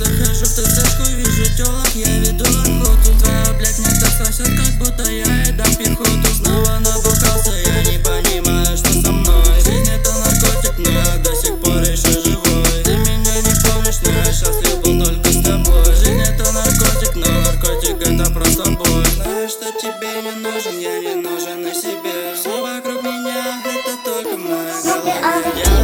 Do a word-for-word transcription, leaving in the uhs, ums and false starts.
Захожу в ТЦшку, вижу тёлок, я веду охоту. Твоя, блядь, мне так сосет, как будто я едам пехоту. Снова набухался, я не понимаю, что со мной. Жизнь это наркотик, но я до сих пор еще живой. Ты меня не помнишь, но я счастлив был только с тобой. Жизнь это наркотик, но наркотик это просто боль. Знаю, что тебе не нужен, я не нужен и себе. Все вокруг меня это только моя голова.